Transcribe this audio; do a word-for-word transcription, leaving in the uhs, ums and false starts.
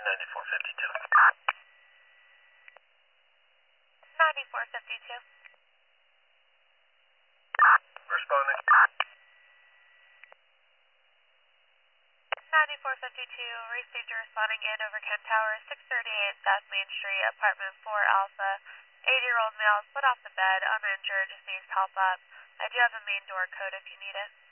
ninety-four fifty-two. ninety-four fifty-two. Responding. ninety-four fifty-two, received a responding in over Kent Tower, six thirty-eight South Main Street, apartment four Alpha. eighty-year-old male, split off the bed, uninjured, just needs help up. I do have a main door code if you need it.